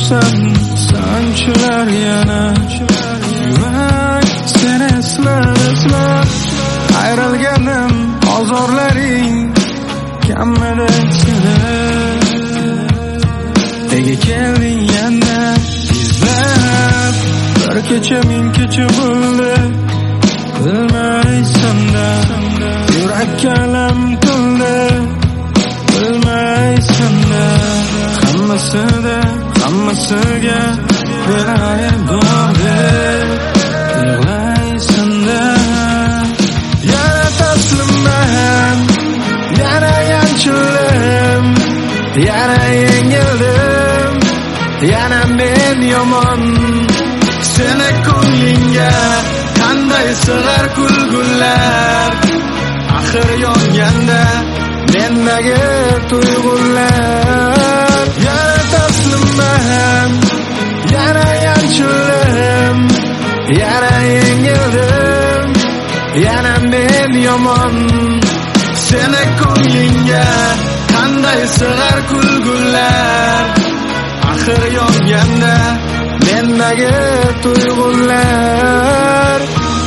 bo'lsam sanchilar yana yurak seni eslab ayrilganim ozorlaring kammidi seni nega kelding yana izlab bir kecha ming kecha bo'ldi bilmaysan-da yurakka alam to'ldi bilmaysan-da hammasiga belayim bordi yig'laysan-da yana taslimman yana yanchildim yana yengildim yana men yomon seni ko'nglingga qanday sig'ar kulgular axir yonganda mendagi tuyg'ular yana taslimman yana yanchildim yana yengildim yana men yomon seni ko'nglingga qanday sig'ar kulgular axir yonganda mendagi tuyg'ular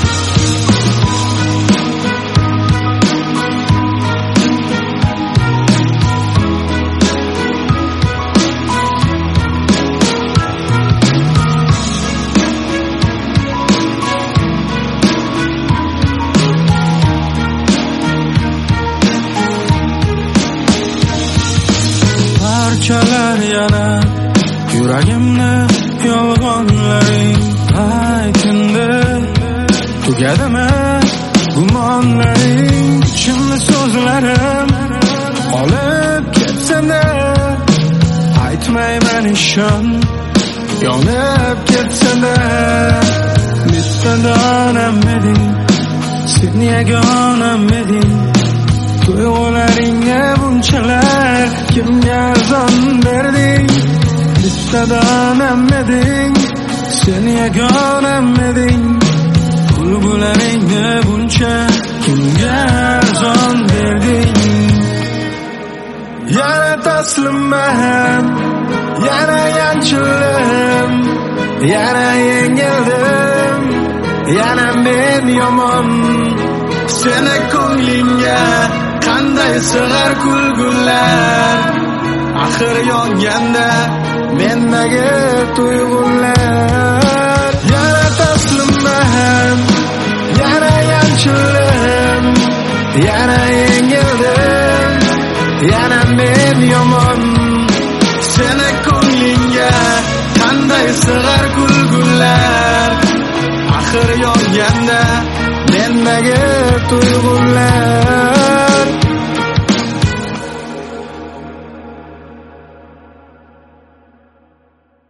parchalar yana yuragimni yolg'onlaring aytindi tugadimi gumonlaring chimli so'zlarim olib ketsana aytmayman ishon yonib ketsana bitta donam eding sen yagonam eding tuyg'ularingga bunchalar kimga arzon berding bitta donam eding sen yagonam eding kulgularingga buncha kimga arzon berding yana taslimman yana yanchildim yana yengildim yana men yomon seni ko'nglingga qanday sig'ar kulgular axir yonganda mendagi tuyg'ular yana taslimman yana yanchildim yana yengildim yana men yomon seni ko'nglingga qanday sig'ar kulgular axir yonganda mendagi tuyg'ular